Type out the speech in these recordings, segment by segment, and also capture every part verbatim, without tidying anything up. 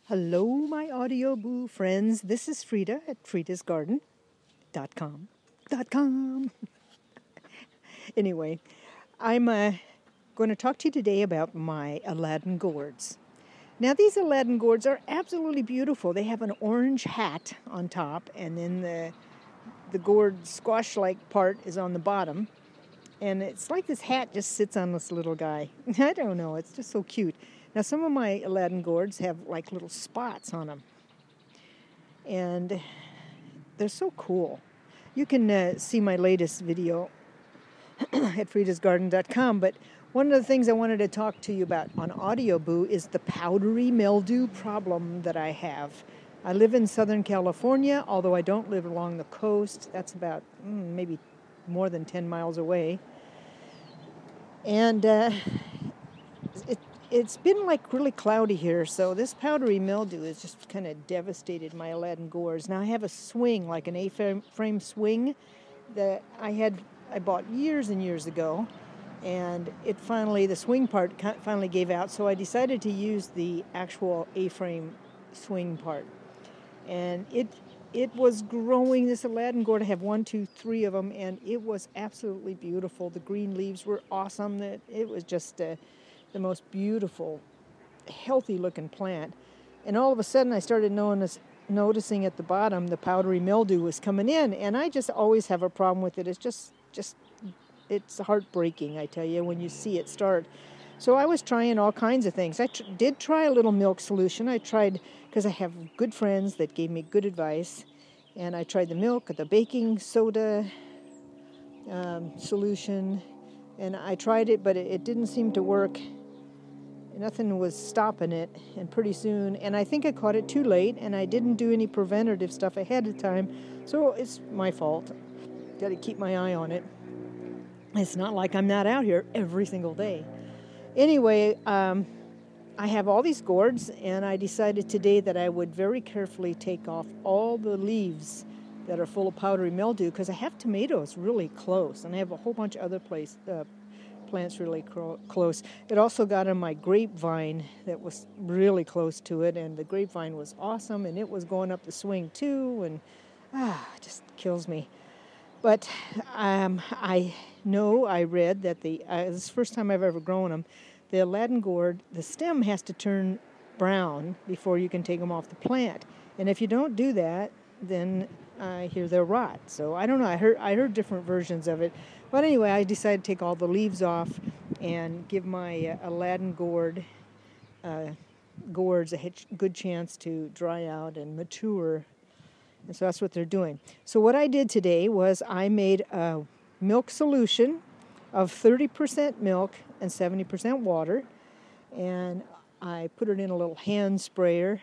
Hello, my audio boo friends. This is Frida at fridas garden dot com. Dot com. Anyway, I'm uh, going to talk to you today about my Aladdin gourds. Now, these Aladdin gourds are absolutely beautiful. They have an orange hat on top, and then the the gourd squash-like part is on the bottom. And it's like this hat just sits on this little guy. I don't know. It's just so cute. Now, some of my Aladdin gourds have like little spots on them. And they're so cool. You can uh, see my latest video at fridas garden dot com. But one of the things I wanted to talk to you about on Audio Boo is the powdery mildew problem that I have. I live in Southern California, although I don't live along the coast. That's about mm, maybe more than ten miles away. And uh, it, it's been like really cloudy here, so this powdery mildew has just kind of devastated my Aladdin gourds. Now I have a swing, like an A-frame swing that I had, I bought years and years ago, and it finally, the swing part finally gave out, so I decided to use the actual A-frame swing part. And it it was growing, this Aladdin gourd. I have one, two, three of them, and it was absolutely beautiful. The green leaves were awesome. It was just uh, the most beautiful, healthy-looking plant. And all of a sudden, I started notice, noticing at the bottom the powdery mildew was coming in, and I just always have a problem with it. It's just, just it's heartbreaking, I tell you, when you see it start. So I was trying all kinds of things. I tr- did try a little milk solution. I tried, because I have good friends that gave me good advice, and I tried the milk, the baking soda um, solution, and I tried it, but it, it didn't seem to work. Nothing was stopping it, and pretty soon, and I think I caught it too late, and I didn't do any preventative stuff ahead of time, so it's my fault. Got to keep my eye on it. It's not like I'm not out here every single day. Anyway, um, I have all these gourds, and I decided today that I would very carefully take off all the leaves that are full of powdery mildew, because I have tomatoes really close, and I have a whole bunch of other place, uh, plants really cro- close. It also got on my grapevine that was really close to it, and the grapevine was awesome, and it was going up the swing too, and ah, it just kills me. But um, I know, I read that the, uh, this is the first time I've ever grown them, the Aladdin gourd, the stem has to turn brown before you can take them off the plant. And if you don't do that, then I hear they'll rot. So I don't know, I heard, I heard different versions of it. But anyway, I decided to take all the leaves off and give my uh, Aladdin gourd, uh, gourds a good chance to dry out and mature. And so that's what they're doing. So what I did today was I made a milk solution of thirty percent milk and seventy percent water. And I put it in a little hand sprayer.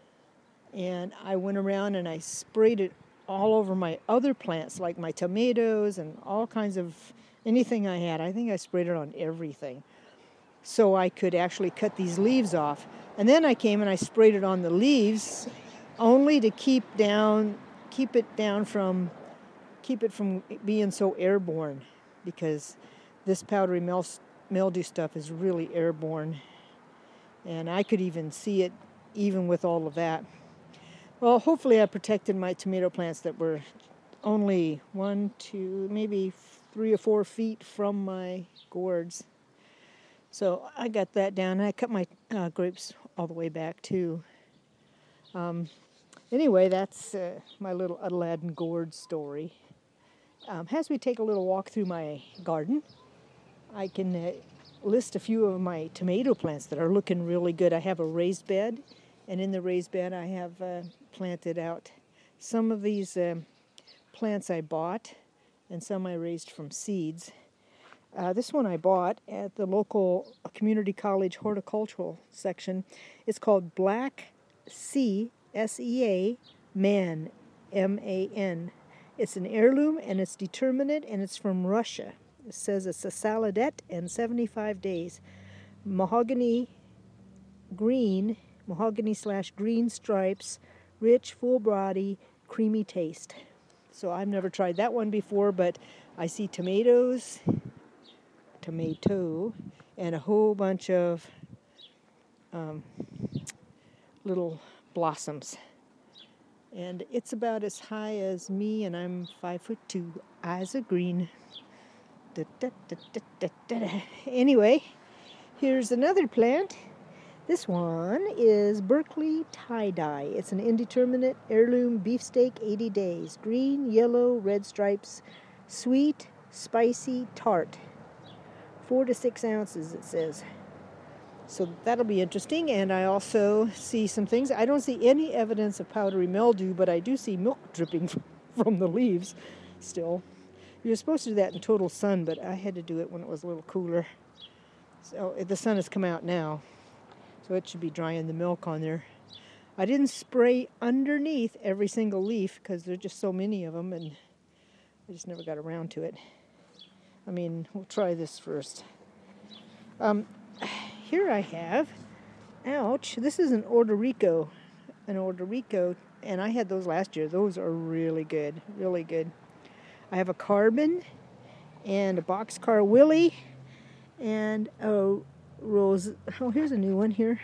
And I went around and I sprayed it all over my other plants, like my tomatoes and all kinds of anything I had. I think I sprayed it on everything, so I could actually cut these leaves off. And then I came and I sprayed it on the leaves, only to keep down, keep it down from, keep it from being so airborne, because this powdery mildew stuff is really airborne, and I could even see it even with all of that. Well, hopefully I protected my tomato plants that were only one, two, maybe three or four feet from my gourds. So I got that down, and I cut my uh, grapes all the way back too. Um, anyway, that's uh, my little Aladdin gourd story. Um, as we take a little walk through my garden, I can uh, list a few of my tomato plants that are looking really good. I have a raised bed, and in the raised bed I have uh, planted out some of these um, plants I bought, and some I raised from seeds. Uh, this one I bought at the local community college horticultural section. It's called Black Sea, S E A, Man, M A N. It's an heirloom, and it's determinate, and it's from Russia. It says it's a saladette and seventy-five days. Mahogany green, mahogany slash green stripes, rich, full body, creamy taste. So I've never tried that one before, but I see tomatoes, tomato, and a whole bunch of um, little blossoms. And it's about as high as me, and I'm five foot two. Eyes are green. Da, da, da, da, da, da, da. Anyway, here's another plant. This one is Berkeley tie-dye. It's an indeterminate heirloom beefsteak, eighty days. Green, yellow, red stripes. Sweet, spicy, tart. Four to six ounces, it says. So that'll be interesting. And I also see some things. I don't see any evidence of powdery mildew, but I do see milk dripping from the leaves still. You're supposed to do that in total sun, but I had to do it when it was a little cooler. So the sun has come out now, so it should be drying the milk on there. I didn't spray underneath every single leaf because there are just so many of them, and I just never got around to it. I mean, we'll try this first. Um, here I have, ouch, this is an Orderico, an Orderico, and I had those last year. Those are really good, really good. I have a Carbon and a Boxcar Willie and a Rose. Oh, here's a new one here.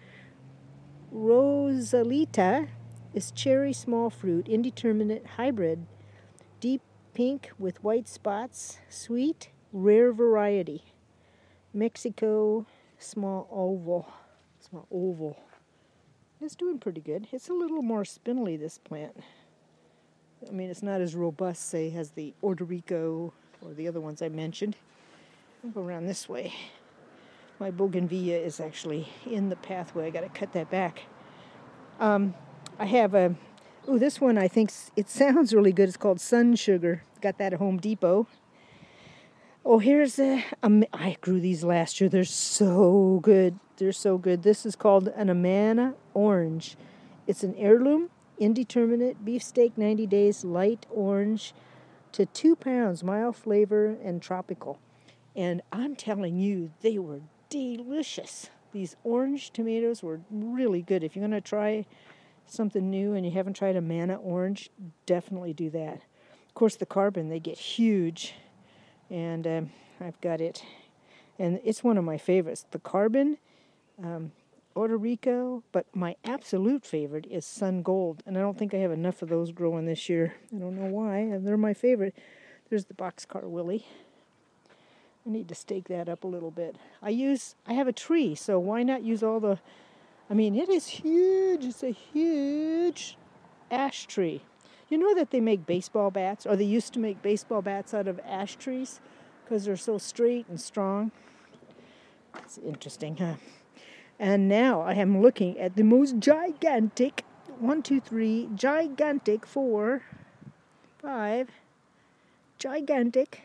Rosalita is cherry small fruit, indeterminate hybrid, deep pink with white spots, sweet, rare variety. Mexico, small oval, small oval. It's doing pretty good. It's a little more spindly, this plant. I mean, it's not as robust, say, as the Orderico or the other ones I mentioned. I'll go around this way. My bougainvillea is actually in the pathway. I got to cut that back. Um, I have a, oh, this one I think, it sounds really good. It's called Sun Sugar. Got that at Home Depot. Oh, here's a, um, I grew these last year. They're so good. They're so good. This is called an Amana Orange. It's an heirloom, indeterminate, beefsteak, ninety days, light orange to two pounds, mild flavor and tropical. And I'm telling you, they were delicious. These orange tomatoes were really good. If you're going to try something new and you haven't tried a Amana Orange, definitely do that. Of course, the Carbon, they get huge. And um, I've got it. And it's one of my favorites. The Carbon, um, Orderico, but my absolute favorite is Sun Gold. And I don't think I have enough of those growing this year. I don't know why. They're my favorite. There's the Boxcar Willie. I need to stake that up a little bit. I use, I have a tree, so why not use all the, I mean, it is huge. It's a huge ash tree. You know that they make baseball bats, or they used to make baseball bats out of ash trees because they're so straight and strong. It's interesting, huh? And now I am looking at the most gigantic, one, two, three, gigantic, four, five, gigantic,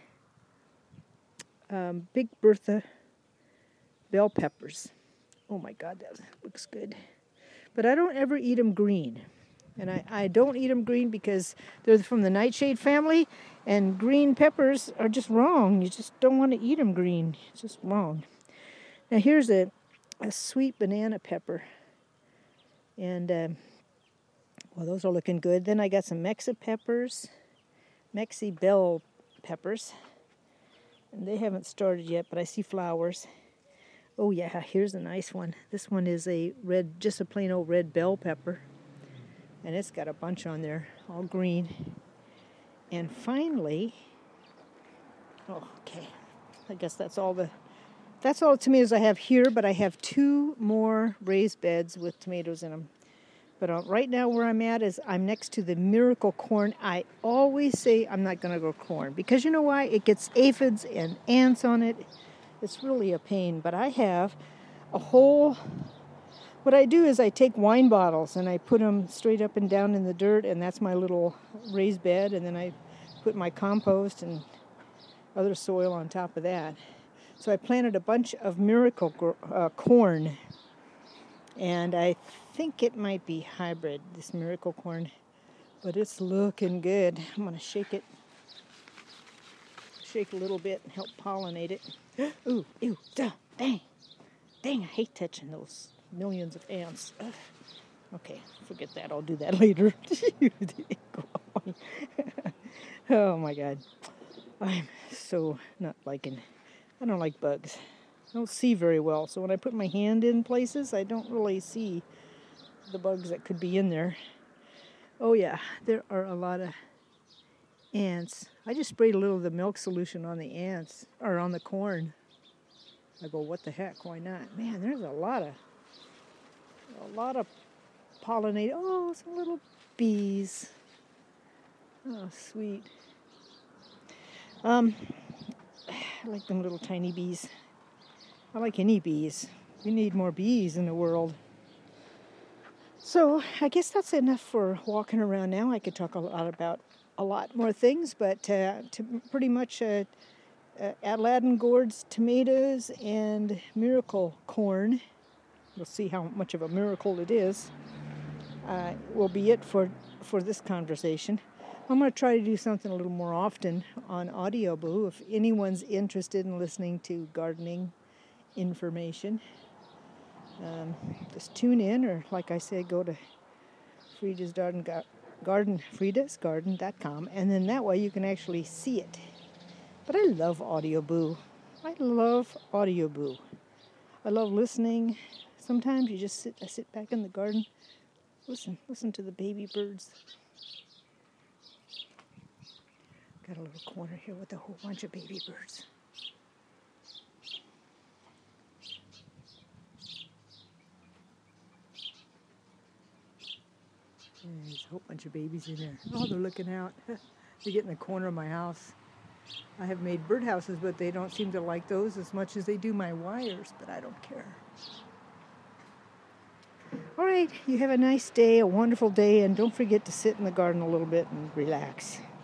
um, Big Bertha bell peppers. Oh my God, that looks good. But I don't ever eat them green. And I, I don't eat them green because they're from the nightshade family, and green peppers are just wrong. You just don't want to eat them green. It's just wrong. Now here's a, a sweet banana pepper. And, um, well, those are looking good. Then I got some Mexi peppers, Mexi bell peppers. And they haven't started yet, but I see flowers. Oh yeah, here's a nice one. This one is a red, just a plain old red bell pepper. And it's got a bunch on there, all green. And finally, oh, okay, I guess that's all the, that's all the tomatoes I have here, but I have two more raised beds with tomatoes in them. But uh, right now where I'm at is I'm next to the miracle corn. I always say I'm not going to grow corn because you know why? It gets aphids and ants on it. It's really a pain, but I have a whole... What I do is I take wine bottles and I put them straight up and down in the dirt, and that's my little raised bed, and then I put my compost and other soil on top of that. So I planted a bunch of miracle uh, corn, and I think it might be hybrid, this miracle corn, but it's looking good. I'm going to shake it, shake a little bit and help pollinate it. Ooh, ew, duh, dang, dang, I hate touching those millions of ants. Ugh. Okay, forget that. I'll do that later. Oh my God. I'm so not liking, I don't like bugs. I don't see very well. So when I put my hand in places, I don't really see the bugs that could be in there. Oh yeah, there are a lot of ants. I just sprayed a little of the milk solution on the ants, or on the corn. I go, what the heck, why not? Man, there's a lot of, a lot of pollinate. Oh, some little bees. Oh, sweet. Um, I like them little tiny bees. I like any bees. We need more bees in the world. So I guess that's enough for walking around now. I could talk a lot about a lot more things, but uh, to pretty much uh, uh, Aladdin gourds, tomatoes, and miracle corn. We'll see how much of a miracle it is. Uh, will be it for, for this conversation. I'm going to try to do something a little more often on Audioboo. If anyone's interested in listening to gardening information, um, just tune in, or like I said, go to Frida's Garden, Garden Frida's Garden dot com, and then that way you can actually see it. But I love Audioboo. I love Audioboo. I love listening. Sometimes you just sit. I sit back in the garden. Listen, listen to the baby birds. Got a little corner here with a whole bunch of baby birds. There's a whole bunch of babies in there. Oh, they're looking out. They get in the corner of my house. I have made birdhouses, but they don't seem to like those as much as they do my wires, but I don't care. All right, you have a nice day, a wonderful day, and don't forget to sit in the garden a little bit and relax.